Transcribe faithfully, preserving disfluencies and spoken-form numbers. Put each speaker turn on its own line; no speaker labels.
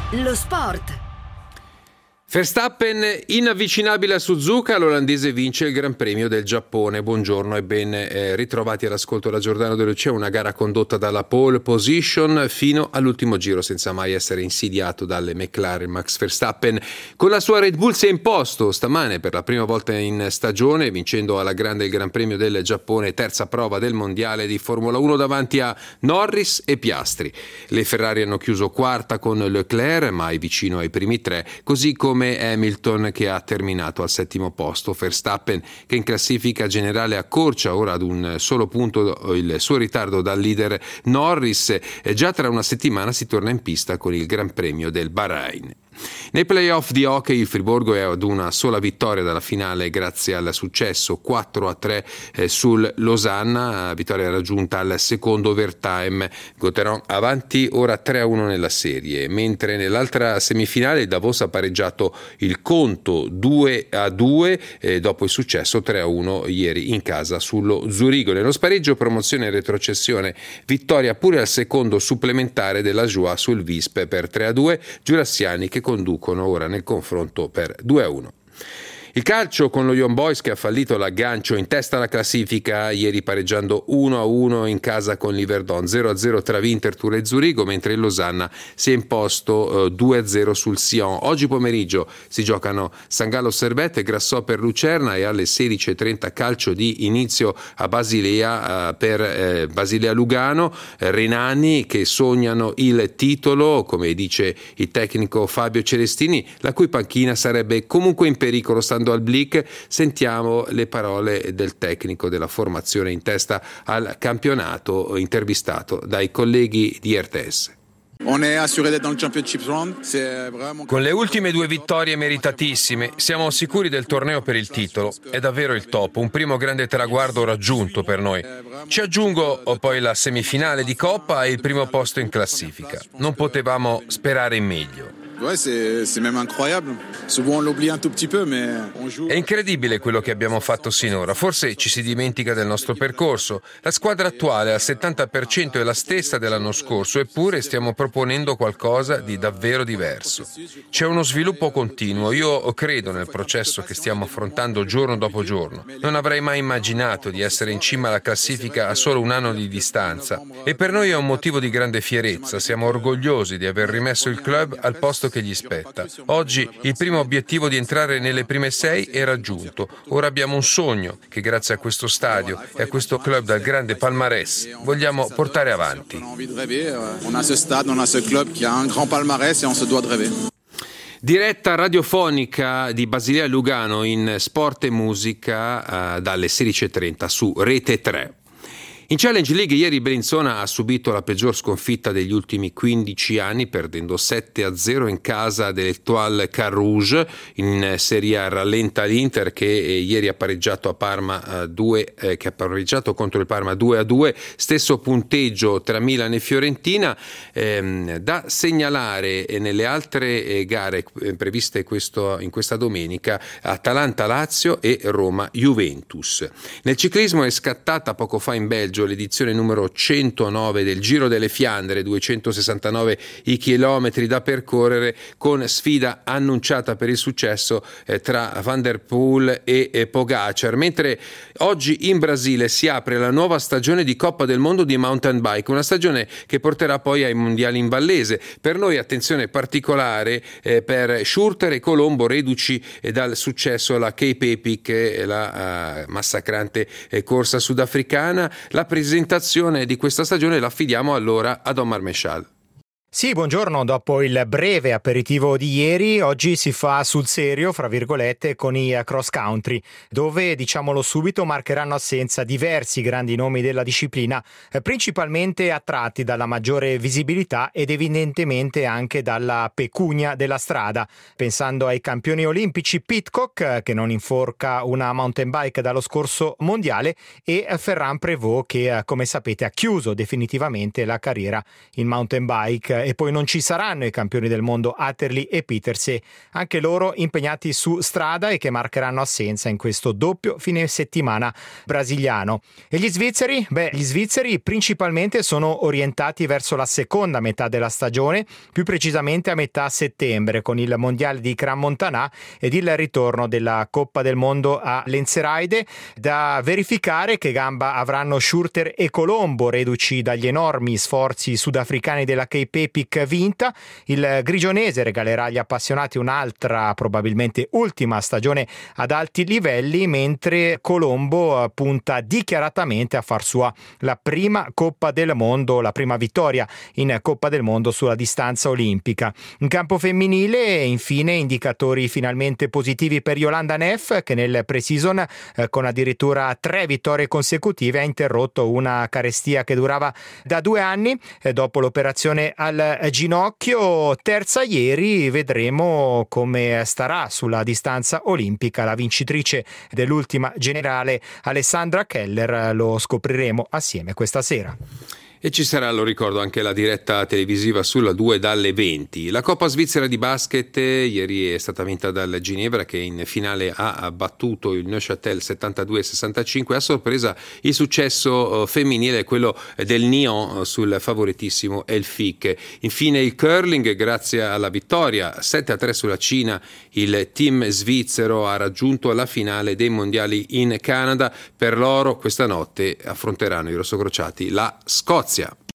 Lo sport.
Verstappen inavvicinabile a Suzuka, l'olandese vince il Gran Premio del Giappone. Buongiorno e ben eh, ritrovati all'ascolto da Giordano De Lucia, una gara condotta dalla pole position fino all'ultimo giro senza mai essere insidiato dalle McLaren. Max Verstappen con la sua Red Bull si è imposto stamane per la prima volta in stagione, vincendo alla grande il Gran Premio del Giappone, terza prova del mondiale di Formula uno davanti a Norris e Piastri. Le Ferrari hanno chiuso quarta con Leclerc, mai vicino ai primi tre, così come Hamilton che ha terminato al settimo posto. Verstappen che in classifica generale accorcia ora ad un solo punto il suo ritardo dal leader Norris. Già tra una settimana si torna in pista con il Gran Premio del Bahrain. Nei playoff di hockey il Friburgo è ad una sola vittoria dalla finale grazie al successo quattro a tre eh, sul Losanna, vittoria raggiunta al secondo overtime. Gauthieron avanti ora tre a uno nella serie, mentre nell'altra semifinale il Davos ha pareggiato il conto due a due eh, dopo il successo tre a uno ieri in casa sullo Zurigo. Nello spareggio promozione e retrocessione, vittoria pure al secondo supplementare della Joie sul Visp per tre a due, giurassiani che conducono ora nel confronto per due a uno. Il calcio con lo Young Boys che ha fallito l'aggancio in testa alla classifica ieri pareggiando uno a uno in casa con l'Yverdon, zero a zero tra Winterthur e Zurigo, mentre il Losanna si è imposto eh, due a zero sul Sion. Oggi pomeriggio si giocano San Gallo Servette e Grasshopper Lucerna e alle sedici e trenta calcio di inizio a Basilea eh, per eh, Basilea Lugano, eh, Renani che sognano il titolo, come dice il tecnico Fabio Celestini, la cui panchina sarebbe comunque in pericolo stando al Blick. Sentiamo le parole del tecnico della formazione in testa al campionato, intervistato dai colleghi di R T S.
Con le ultime due vittorie meritatissime siamo sicuri del torneo per il titolo. È davvero il top, un primo grande traguardo raggiunto per noi. Ci aggiungo poi la semifinale di Coppa e il primo posto in classifica. Non potevamo sperare in meglio. È incredibile quello che abbiamo fatto sinora, forse ci si dimentica del nostro percorso. La squadra attuale al settanta per cento è la stessa dell'anno scorso, eppure stiamo proponendo qualcosa di davvero diverso. C'è uno sviluppo continuo, io credo nel processo che stiamo affrontando giorno dopo giorno. Non avrei mai immaginato di essere in cima alla classifica a solo un anno di distanza e per noi è un motivo di grande fierezza, siamo orgogliosi di aver rimesso il club al posto che gli spetta. Oggi il primo obiettivo di entrare nelle prime sei è raggiunto. Ora abbiamo un sogno che grazie a questo stadio e a questo club dal grande palmarès vogliamo portare avanti.
Diretta radiofonica di Basilea Lugano in Sport e Musica eh, dalle sedici e trenta su Rete tre. In Challenge League ieri Bellinzona ha subito la peggior sconfitta degli ultimi quindici anni, perdendo sette a zero in casa dell'Etoile Carouge. In Serie A rallenta l'Inter che ieri ha pareggiato a Parma due, eh, che ha pareggiato contro il Parma due a due, stesso punteggio tra Milan e Fiorentina. Ehm, da segnalare nelle altre eh, gare previste questo, in questa domenica Atalanta-Lazio e Roma-Juventus. Nel ciclismo è scattata poco fa in Belgio l'edizione numero centonove del Giro delle Fiandre, duecentosessantanove i chilometri da percorrere, con sfida annunciata per il successo eh, tra Van der Poel e eh, Pogacar, mentre oggi in Brasile si apre la nuova stagione di Coppa del Mondo di mountain bike, una stagione che porterà poi ai mondiali in vallese. Per noi attenzione particolare eh, per Schurter e Colombo, reduci eh, dal successo alla Cape Epic, eh, la uh, massacrante eh, corsa sudafricana. La presentazione di questa stagione la affidiamo allora ad Omar Meshal.
Sì, buongiorno. Dopo il breve aperitivo di ieri, oggi si fa sul serio, fra virgolette, con i cross country, dove, diciamolo subito, marcheranno assenza diversi grandi nomi della disciplina, eh, principalmente attratti dalla maggiore visibilità ed evidentemente anche dalla pecunia della strada. Pensando ai campioni olimpici Pidcock, che non inforca una mountain bike dallo scorso mondiale, e Ferran Prévot, che, come sapete, ha chiuso definitivamente la carriera in mountain bike e poi non ci saranno i campioni del mondo Atterley e Peterse, anche loro impegnati su strada e che marcheranno assenza in questo doppio fine settimana brasiliano. E gli svizzeri? Beh, gli svizzeri principalmente sono orientati verso la seconda metà della stagione, più precisamente a metà settembre, con il mondiale di Gran Montana ed il ritorno della Coppa del Mondo a Lenzerheide. Da verificare che gamba avranno Schurter e Colombo, reduci dagli enormi sforzi sudafricani della Cape Epic vinta. Il grigionese regalerà agli appassionati un'altra, probabilmente ultima stagione ad alti livelli, mentre Colombo punta dichiaratamente a far sua la prima Coppa del Mondo, la prima vittoria in Coppa del Mondo sulla distanza olimpica. In campo femminile, infine, indicatori finalmente positivi per Yolanda Neff, che nel pre-season eh, con addirittura tre vittorie consecutive ha interrotto una carestia che durava da due anni eh, dopo l'operazione al ginocchio. Terza ieri, vedremo come starà sulla distanza olimpica la vincitrice dell'ultima generale Alessandra Keller, lo scopriremo assieme questa sera.
E ci sarà, lo ricordo, anche la diretta televisiva sulla due dalle venti. La Coppa Svizzera di basket ieri è stata vinta dal Ginevra, che in finale ha battuto il Neuchâtel settantadue a sessantacinque. A sorpresa il successo femminile, quello del Nyon sul favoritissimo Elfic. Infine il curling, grazie alla vittoria sette a tre sulla Cina, il team svizzero ha raggiunto la finale dei mondiali in Canada. Per loro questa notte affronteranno i rossocrociati la Scozia.